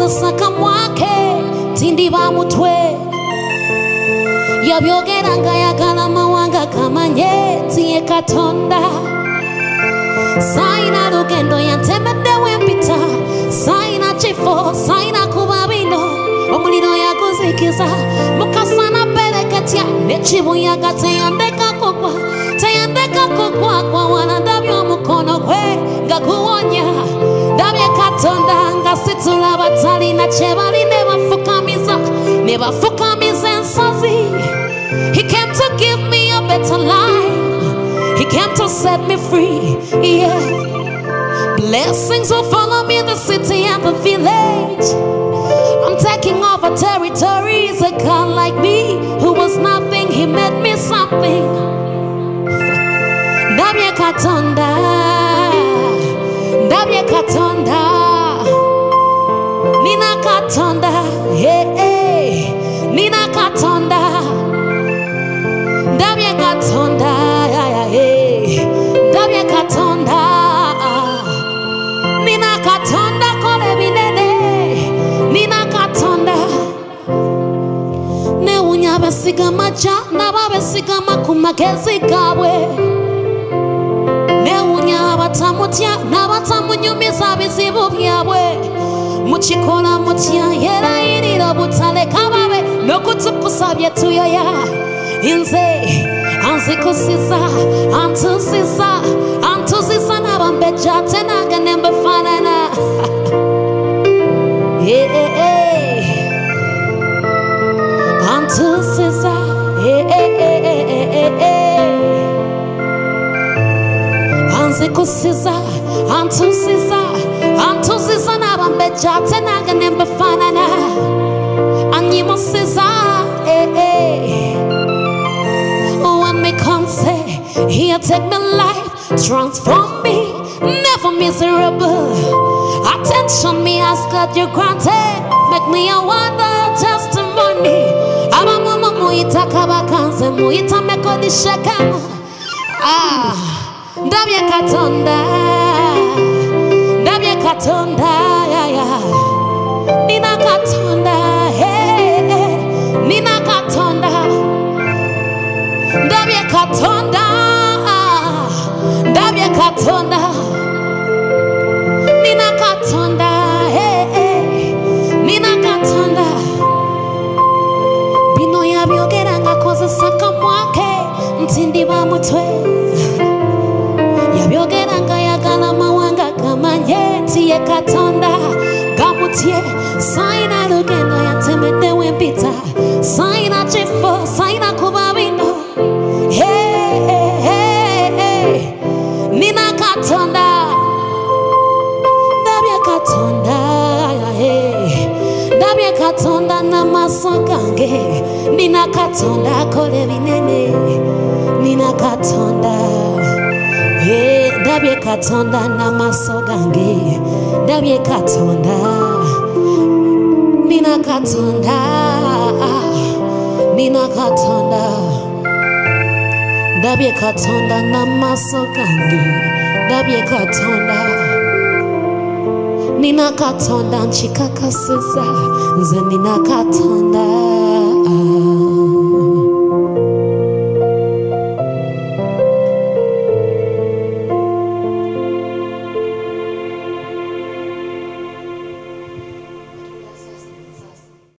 kozesa kamwake tindiba mutwe yabyogeranga yagala mawanga kamanye tiye Katonda saina lugendo yantemedde wempita saina chifo saina kubabino omuliro yaguzikiza mukasana pereketya nekibuyaga teyandeka kugwa kwa wana ndabye omukono gwe nga guwonya ndabye Katonda nga situla batalina kyebali ne bafukamiza ensozi. He came to give me a better life. He came to set me free, yeah. Blessings will follow me in the city and the village. I'm taking over territories. A God like me who was nothing, he made me something. Ndabye Katonda, Ndabye Katonda, Nina Katonda, hey, Nina Katonda, Ndabye Katonda, hey, Ndabye Katonda, Nina Katonda kole binene, Nina Katonda. Ne unya besiga maja, na babesiga makumagezi gawe. Ne unya batamutya, na batamunyumiza bizibu byawe. Muchikola mutya, yera irira butale kababe, no kutukusabye tuyoya. Inze, anzikusiza, antusiza nabambeja tena ganembe fanana. Antusiza, anzikusiza, antusiza nabambeja tena ganembe fanana. Anyimusiza, when me come say, He'll take my life, transform me, never miserable. Attention me, ask God you granted, make me a wonder testimony. Aba mama muita kabakanze, muita meko di shekam. Ndabye Katonda, Ndabye Katonda, Nina Katonda, hey, Nina Katonda. Ndabye Katonda, Ndabye Katonda, Nina Katonda, hey, Nina Katonda. Bino yabyogeranga kozesa kamwake ntindiba mutwe yabyogeranga yagala mawanga kamanye tiye Katonda gamutye saina lugendo yatemedde wempita saina chifo saina kubabino. Nina Katonda, Ndabye Katonda, Ndabye Katonda namasogange. Nina Katonda kole binene, Nina Katonda, Ndabye Katonda namasogange. Ndabye Katonda, Nina Katonda, Nina Katonda. Ndabye Katonda namasogange. Ndabye Katonda, Nina Katonda nchikakasiza nze Nina Katonda.